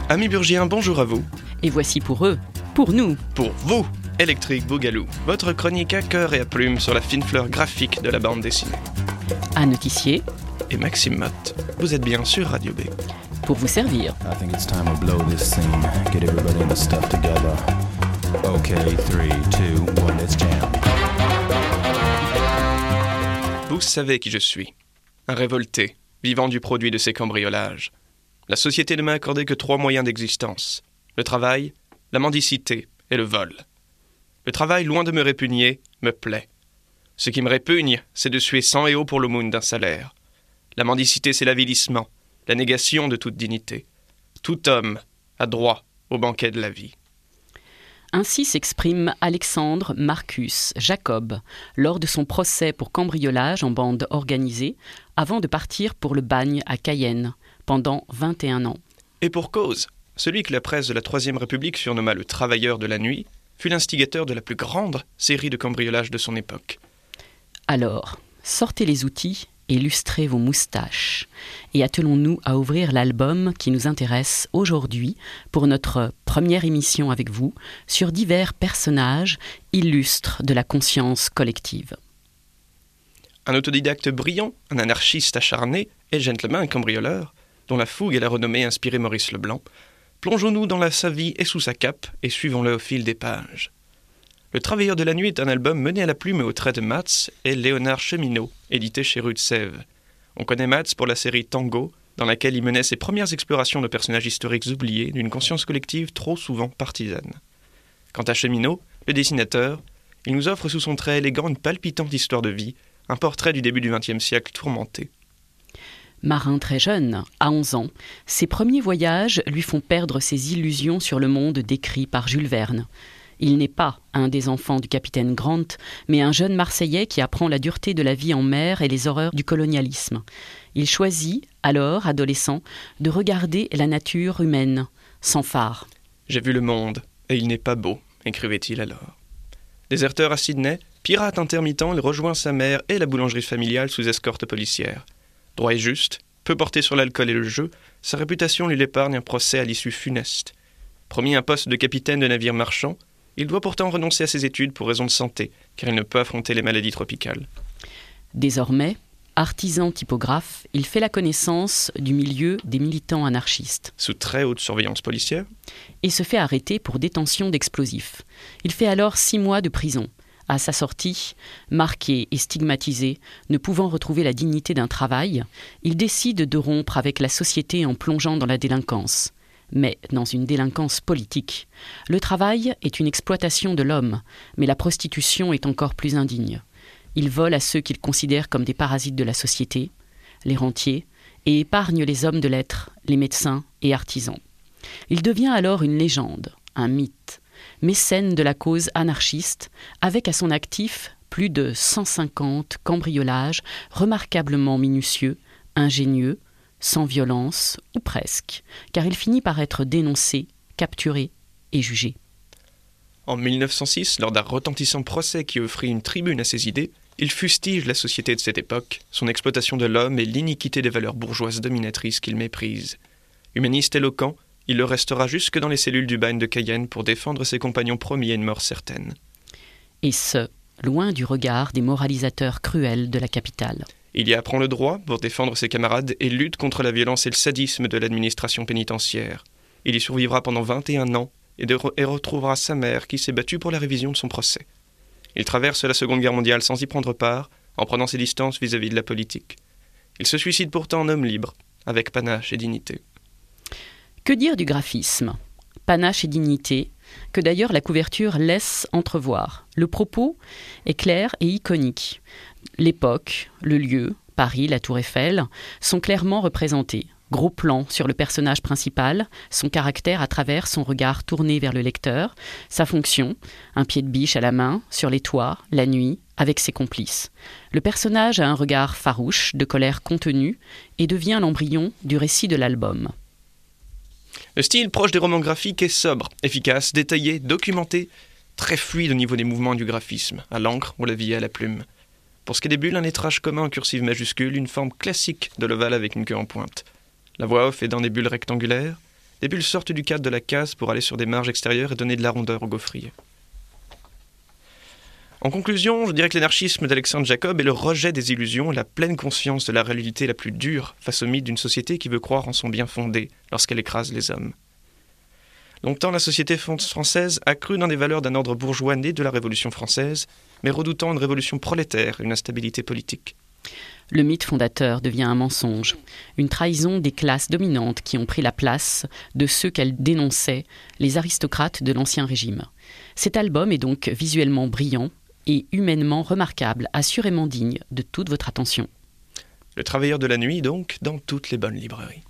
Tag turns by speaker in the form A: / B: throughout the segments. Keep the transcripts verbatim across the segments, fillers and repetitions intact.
A: Amis burgiens, bonjour à vous.
B: Et voici pour eux, pour nous.
A: Pour vous, Électrique Boogaloo, votre chronique à cœur et à plume sur la fine fleur graphique de la bande dessinée.
B: Anne Tissier
A: et Maxime Mott, vous êtes bien sur Radio B.
B: Pour vous servir.
C: I think it's time to blow this scene. Get everybody in the stuff together. Okay, three, two, one, let's jam.
A: Vous savez qui je suis. Un révolté, vivant du produit de ces cambriolages. La société ne m'a accordé que trois moyens d'existence. Le travail, la mendicité et le vol. Le travail, loin de me répugner, me plaît. Ce qui me répugne, c'est de suer cent éaux pour l'aumône d'un salaire. La mendicité, c'est l'avilissement, la négation de toute dignité. Tout homme a droit au banquet de la vie.
B: Ainsi s'exprime Alexandre Marcus Jacob lors de son procès pour cambriolage en bande organisée avant de partir pour le bagne à Cayenne pendant vingt et un ans.
A: Et pour cause, celui que la presse de la Troisième République surnomma le travailleur de la nuit fut l'instigateur de la plus grande série de cambriolages de son époque.
B: Alors, sortez les outils et lustrez vos moustaches. Et attelons-nous à ouvrir l'album qui nous intéresse aujourd'hui pour notre première émission avec vous sur divers personnages illustres de la conscience collective.
A: Un autodidacte brillant, un anarchiste acharné et gentleman cambrioleur, dont la fougue et la renommée inspiraient Maurice Leblanc, plongeons-nous dans la sa vie et sous sa cape et suivons-le au fil des pages. Le Travailleur de la nuit est un album mené à la plume et au trait de Mats et Léonard Cheminot, édité chez Rue de Sèvres. On connaît Mats pour la série Tango, dans laquelle il menait ses premières explorations de personnages historiques oubliés d'une conscience collective trop souvent partisane. Quant à Cheminot, le dessinateur, il nous offre sous son trait élégant une palpitante histoire de vie, un portrait du début du vingtième siècle tourmenté.
B: Marin très jeune, à onze ans, ses premiers voyages lui font perdre ses illusions sur le monde décrit par Jules Verne. Il n'est pas un des enfants du capitaine Grant, mais un jeune Marseillais qui apprend la dureté de la vie en mer et les horreurs du colonialisme. Il choisit, alors adolescent, de regarder la nature humaine, sans phare.
A: « J'ai vu le monde, et il n'est pas beau », écrivait-il alors. Déserteur à Sydney, pirate intermittent, il rejoint sa mère et la boulangerie familiale sous escorte policière. Droit et juste, peu porté sur l'alcool et le jeu, sa réputation lui épargne un procès à l'issue funeste. Promis un poste de capitaine de navire marchand, il doit pourtant renoncer à ses études pour raison de santé, car il ne peut affronter les maladies tropicales.
B: Désormais, artisan typographe, il fait la connaissance du milieu des militants anarchistes.
A: Sous très haute surveillance policière.
B: Et se fait arrêter pour détention d'explosifs. Il fait alors six mois de prison. À sa sortie, marqué et stigmatisé, ne pouvant retrouver la dignité d'un travail, il décide de rompre avec la société en plongeant dans la délinquance. Mais dans une délinquance politique. Le travail est une exploitation de l'homme, mais la prostitution est encore plus indigne. Il vole à ceux qu'il considère comme des parasites de la société, les rentiers, et épargne les hommes de lettres, les médecins et artisans. Il devient alors une légende, un mythe, mécène de la cause anarchiste, avec à son actif plus de cent cinquante cambriolages remarquablement minutieux, ingénieux, sans violence, ou presque, car il finit par être dénoncé, capturé et jugé.
A: En mille neuf cent six, lors d'un retentissant procès qui offrit une tribune à ses idées, il fustige la société de cette époque, son exploitation de l'homme et l'iniquité des valeurs bourgeoises dominatrices qu'il méprise. Humaniste éloquent, il le restera jusque dans les cellules du bagne de Cayenne pour défendre ses compagnons promis à une mort certaine.
B: Et ce, loin du regard des moralisateurs cruels de la capitale.
A: Il y apprend le droit pour défendre ses camarades et lutte contre la violence et le sadisme de l'administration pénitentiaire. Il y survivra pendant vingt et un ans et, de re- et retrouvera sa mère qui s'est battue pour la révision de son procès. Il traverse la Seconde Guerre mondiale sans y prendre part, en prenant ses distances vis-à-vis de la politique. Il se suicide pourtant en homme libre, avec panache et dignité.
B: Que dire du graphisme ? Panache et dignité, que d'ailleurs la couverture laisse entrevoir. Le propos est clair et iconique. L'époque, le lieu, Paris, la Tour Eiffel, sont clairement représentés. Gros plan sur le personnage principal, son caractère à travers son regard tourné vers le lecteur, sa fonction, un pied de biche à la main, sur les toits, la nuit, avec ses complices. Le personnage a un regard farouche, de colère contenue, et devient l'embryon du récit de l'album.
A: Le style proche des romans graphiques est sobre, efficace, détaillé, documenté, très fluide au niveau des mouvements du graphisme, à l'encre ou la vie à la plume. Pour ce qui est des bulles, un lettrage commun en cursive majuscule, une forme classique de l'ovale avec une queue en pointe. La voix off est dans des bulles rectangulaires, Des bulles sortent du cadre de la case pour aller sur des marges extérieures et donner de la rondeur au gaufrier. En conclusion, je dirais que l'anarchisme d'Alexandre Jacob est le rejet des illusions et la pleine conscience de la réalité la plus dure face au mythe d'une société qui veut croire en son bien fondé lorsqu'elle écrase les hommes. Longtemps, la société française a cru dans les valeurs d'un ordre bourgeois né de la Révolution française, mais redoutant une révolution prolétaire et une instabilité politique.
B: Le mythe fondateur devient un mensonge, une trahison des classes dominantes qui ont pris la place de ceux qu'elles dénonçaient, les aristocrates de l'Ancien Régime. Cet album est donc visuellement brillant et humainement remarquable, assurément digne de toute votre attention.
A: Le Travailleur de la nuit, donc, dans toutes les bonnes librairies.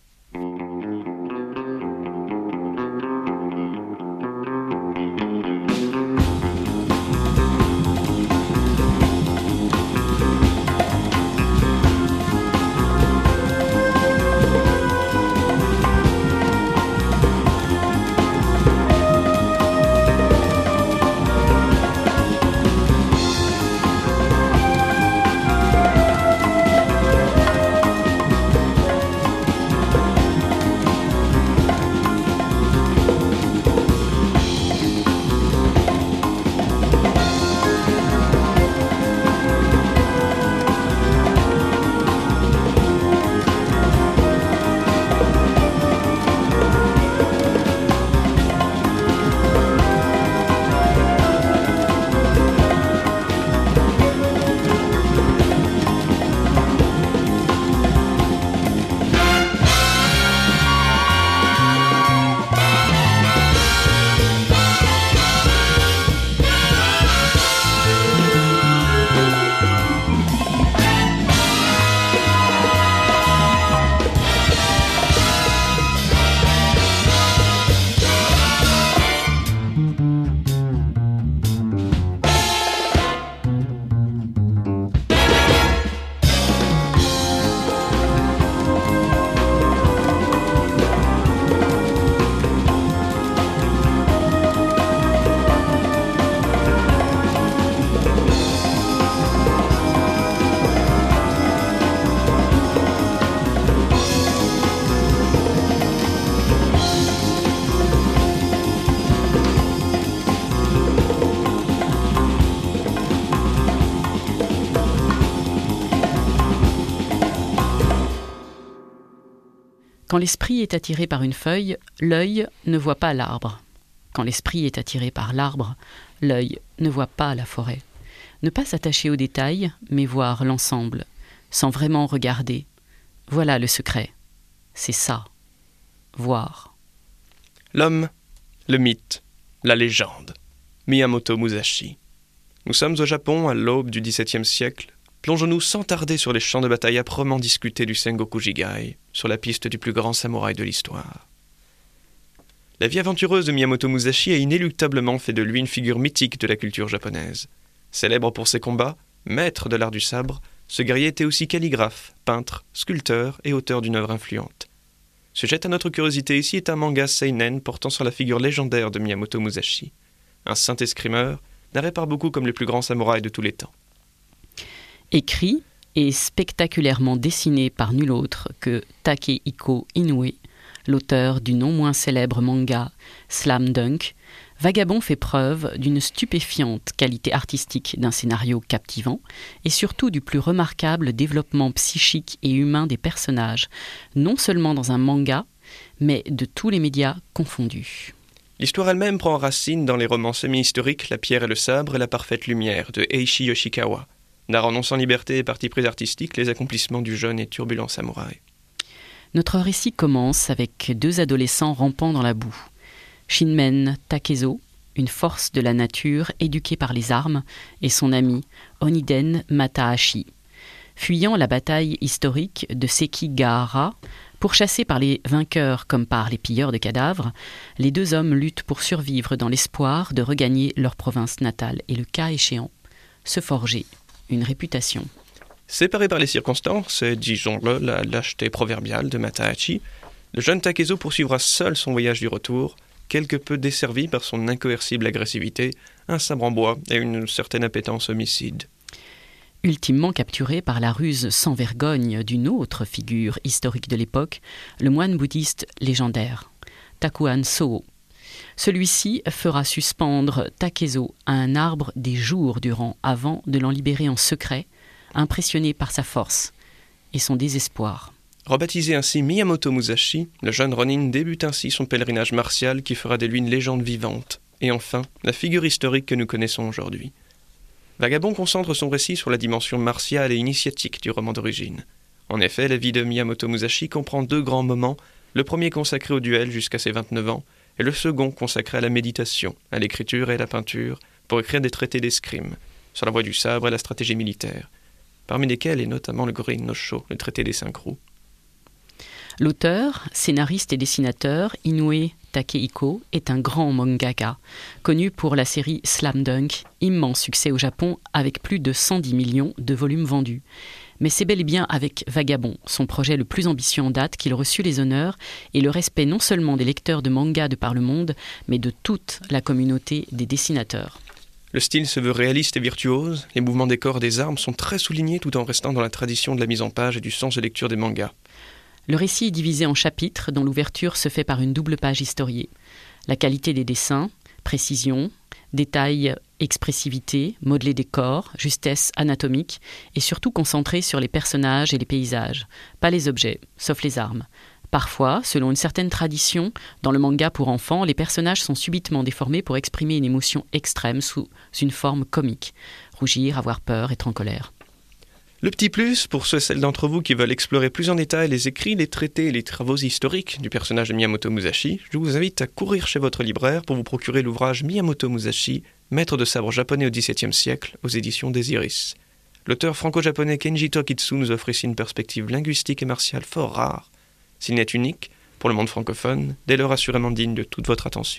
B: Quand l'esprit est attiré par une feuille, l'œil ne voit pas l'arbre. Quand l'esprit est attiré par l'arbre, l'œil ne voit pas la forêt. Ne pas s'attacher aux détails, mais voir l'ensemble, sans vraiment regarder. Voilà le secret. C'est ça. Voir.
A: L'homme, le mythe, la légende. Miyamoto Musashi. Nous sommes au Japon à l'aube du dix-septième siècle. Plongeons-nous sans tarder sur les champs de bataille âprement discutés du Sengoku Jigai, sur la piste du plus grand samouraï de l'histoire. La vie aventureuse de Miyamoto Musashi a inéluctablement fait de lui une figure mythique de la culture japonaise. Célèbre pour ses combats, maître de l'art du sabre, ce guerrier était aussi calligraphe, peintre, sculpteur et auteur d'une œuvre influente. Sujet à notre curiosité ici est un manga seinen portant sur la figure légendaire de Miyamoto Musashi. Un saint escrimeur, narré par beaucoup comme les plus grands samouraïs de tous les temps.
B: Écrit et spectaculairement dessiné par nul autre que Takehiko Inoue, l'auteur du non moins célèbre manga Slam Dunk, Vagabond fait preuve d'une stupéfiante qualité artistique, d'un scénario captivant et surtout du plus remarquable développement psychique et humain des personnages, non seulement dans un manga, mais de tous les médias confondus.
A: L'histoire elle-même prend racine dans les romans semi-historiques La pierre et le sabre et La parfaite lumière de Eiichi Yoshikawa, narrant non sans liberté et parti pris artistique les accomplissements du jeune et turbulent samouraï.
B: Notre récit commence avec deux adolescents rampant dans la boue. Shinmen Takezo, une force de la nature éduquée par les armes, et son ami Oniden Matahashi. Fuyant la bataille historique de Sekigahara, pourchassés par les vainqueurs comme par les pilleurs de cadavres, les deux hommes luttent pour survivre dans l'espoir de regagner leur province natale et, le cas échéant, se forger une réputation.
A: Séparé par les circonstances, et disons-le, la lâcheté proverbiale de Matahashi, le jeune Takezo poursuivra seul son voyage du retour, quelque peu desservi par son incoercible agressivité, un sabre en bois et une certaine appétence homicide.
B: Ultimement capturé par la ruse sans vergogne d'une autre figure historique de l'époque, le moine bouddhiste légendaire. Takuan Soo. Celui-ci fera suspendre Takezo à un arbre des jours durant avant de l'en libérer en secret, impressionné par sa force et son désespoir.
A: Rebaptisé ainsi Miyamoto Musashi, le jeune Ronin débute ainsi son pèlerinage martial qui fera de lui une légende vivante, et enfin la figure historique que nous connaissons aujourd'hui. Vagabond concentre son récit sur la dimension martiale et initiatique du roman d'origine. En effet, la vie de Miyamoto Musashi comprend deux grands moments, le premier consacré au duel jusqu'à ses vingt-neuf ans, et le second consacré à la méditation, à l'écriture et à la peinture, pour écrire des traités d'escrime, sur la voie du sabre et la stratégie militaire, parmi lesquels est notamment le Gorin no Sho, le traité des cinq roues.
B: L'auteur, scénariste et dessinateur Inoue Takehiko est un grand mangaka, connu pour la série Slam Dunk, immense succès au Japon avec plus de cent dix millions de volumes vendus. Mais c'est bel et bien avec Vagabond, son projet le plus ambitieux en date, qu'il reçut les honneurs et le respect non seulement des lecteurs de manga de par le monde, mais de toute la communauté des dessinateurs.
A: Le style se veut réaliste et virtuose, les mouvements des corps et des armes sont très soulignés tout en restant dans la tradition de la mise en page et du sens de lecture des mangas.
B: Le récit est divisé en chapitres dont l'ouverture se fait par une double page historiée. La qualité des dessins, précision, détail, expressivité, modelé des corps, justesse anatomique et surtout concentré sur les personnages et les paysages, pas les objets, sauf les armes. Parfois, selon une certaine tradition, dans le manga pour enfants, les personnages sont subitement déformés pour exprimer une émotion extrême sous une forme comique. Rougir, avoir peur, être en colère.
A: Le petit plus, pour ceux et celles d'entre vous qui veulent explorer plus en détail les écrits, les traités et les travaux historiques du personnage de Miyamoto Musashi, je vous invite à courir chez votre libraire pour vous procurer l'ouvrage Miyamoto Musashi, maître de sabre japonais au dix-septième siècle, aux éditions des Iris. L'auteur franco-japonais Kenji Tokitsu nous offre ici une perspective linguistique et martiale fort rare. S'il n'est unique, pour le monde francophone, dès lors assurément digne de toute votre attention.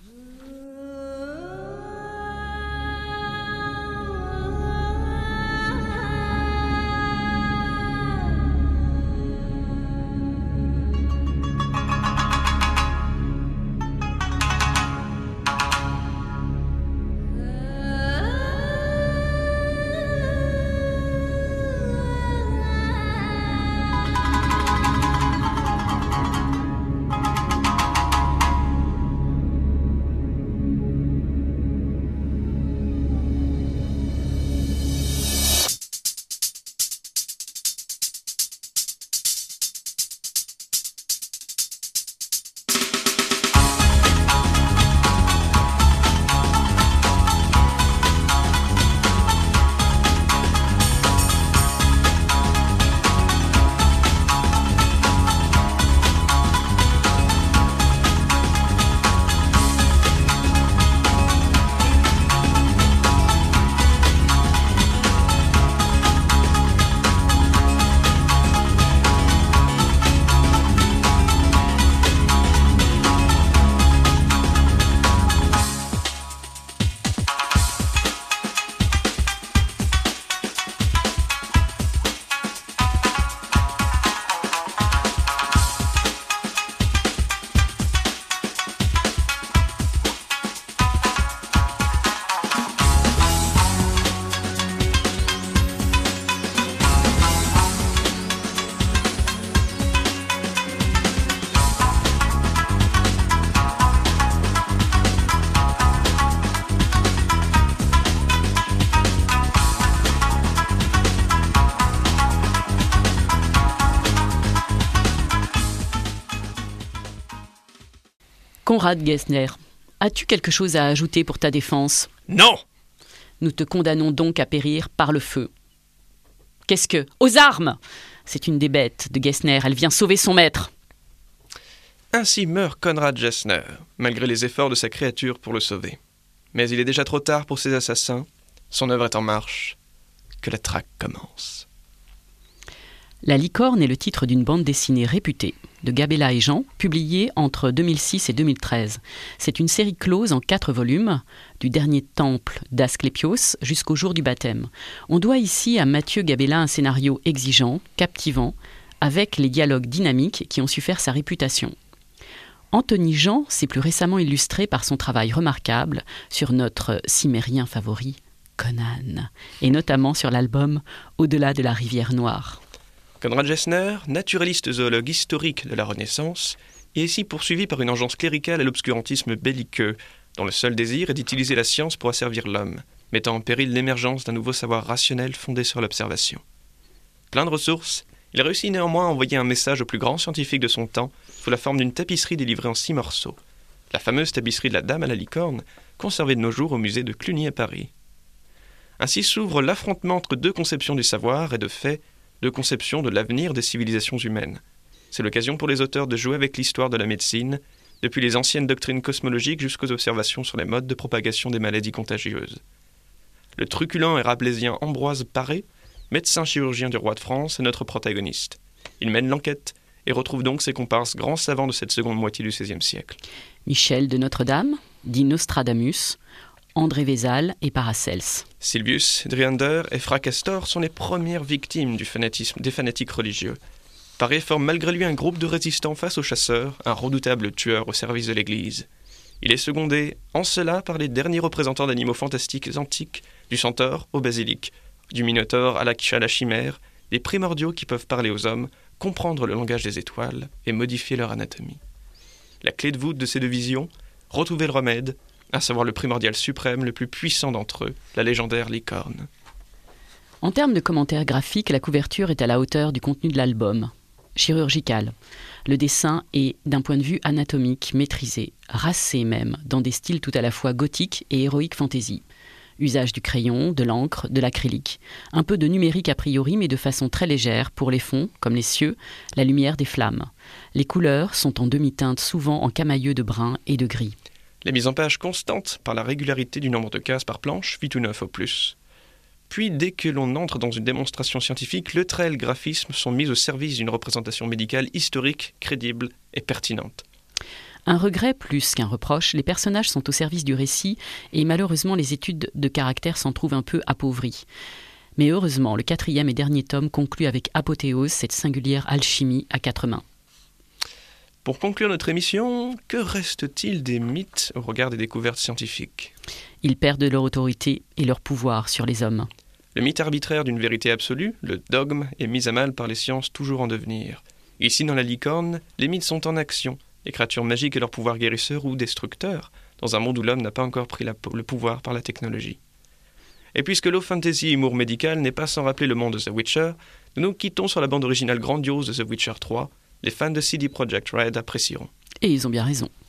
B: Conrad Gessner, as-tu quelque chose à ajouter pour ta défense ?
A: Non !
B: Nous te condamnons donc à périr par le feu. Qu'est-ce que ? Aux armes ! C'est une des bêtes de Gessner, elle vient sauver son maître.
A: Ainsi meurt Conrad Gessner, malgré les efforts de sa créature pour le sauver. Mais il est déjà trop tard pour ses assassins, son œuvre est en marche, que la traque commence.
B: La licorne est le titre d'une bande dessinée réputée de Gabella et Jean, publiée entre deux mille six et deux mille treize. C'est une série close en quatre volumes, du dernier temple d'Asclépios jusqu'au jour du baptême. On doit ici à Mathieu Gabella un scénario exigeant, captivant, avec les dialogues dynamiques qui ont su faire sa réputation. Anthony Jean s'est plus récemment illustré par son travail remarquable sur notre cimérien favori, Conan, et notamment sur l'album Au-delà de la rivière noire.
A: Conrad Gessner, naturaliste zoologue historique de la Renaissance, est ici poursuivi par une engeance cléricale à l'obscurantisme belliqueux, dont le seul désir est d'utiliser la science pour asservir l'homme, mettant en péril l'émergence d'un nouveau savoir rationnel fondé sur l'observation. Plein de ressources, il réussit néanmoins à envoyer un message aux plus grands scientifiques de son temps sous la forme d'une tapisserie délivrée en six morceaux. La fameuse tapisserie de la Dame à la licorne, conservée de nos jours au musée de Cluny à Paris. Ainsi s'ouvre l'affrontement entre deux conceptions du savoir et de fait, deux conceptions de l'avenir des civilisations humaines. C'est l'occasion pour les auteurs de jouer avec l'histoire de la médecine, depuis les anciennes doctrines cosmologiques jusqu'aux observations sur les modes de propagation des maladies contagieuses. Le truculent et rabelaisien Ambroise Paré, médecin chirurgien du roi de France, est notre protagoniste. Il mène l'enquête et retrouve donc ses comparses grands savants de cette seconde moitié du seizième siècle.
B: Michel de Notre-Dame, dit Nostradamus, André Vézal et Paracelse.
A: Silvius, Driander et Fracastor sont les premières victimes du fanatisme des fanatiques religieux. Paré forme malgré lui un groupe de résistants face aux chasseurs, un redoutable tueur au service de l'Église. Il est secondé en cela par les derniers représentants d'animaux fantastiques antiques, du centaure au basilic, du minotaure à la, à la chimère, des primordiaux qui peuvent parler aux hommes, comprendre le langage des étoiles et modifier leur anatomie. La clé de voûte de ces deux visions, retrouver le remède, à savoir le primordial suprême, le plus puissant d'entre eux, la légendaire licorne.
B: En termes de commentaires graphiques, la couverture est à la hauteur du contenu de l'album. Chirurgical. Le dessin est, d'un point de vue anatomique, maîtrisé, racé même, dans des styles tout à la fois gothiques et héroïque fantasy. Usage du crayon, de l'encre, de l'acrylique. Un peu de numérique a priori, mais de façon très légère, pour les fonds, comme les cieux, la lumière des flammes. Les couleurs sont en demi-teinte, souvent en camailleux de brun et de gris.
A: La mise en page constante, par la régularité du nombre de cases par planche, fit tout neuf au plus. Puis, dès que l'on entre dans une démonstration scientifique, le trait et le graphisme sont mis au service d'une représentation médicale historique, crédible et pertinente.
B: Un regret plus qu'un reproche, les personnages sont au service du récit et malheureusement les études de caractère s'en trouvent un peu appauvries. Mais heureusement, le quatrième et dernier tome conclut avec apothéose cette singulière alchimie à quatre mains.
A: Pour conclure notre émission, que reste-t-il des mythes au regard des découvertes scientifiques ?
B: Ils perdent leur autorité et leur pouvoir sur les hommes.
A: Le mythe arbitraire d'une vérité absolue, le dogme, est mis à mal par les sciences toujours en devenir. Ici, dans la licorne, les mythes sont en action, les créatures magiques et leur pouvoir guérisseur ou destructeur, dans un monde où l'homme n'a pas encore pris la, le pouvoir par la technologie. Et puisque low fantasy et humour médical n'est pas sans rappeler le monde de The Witcher, nous nous quittons sur la bande originale grandiose de The Witcher trois. Les fans de C D Projekt Red apprécieront.
B: Et ils ont bien raison.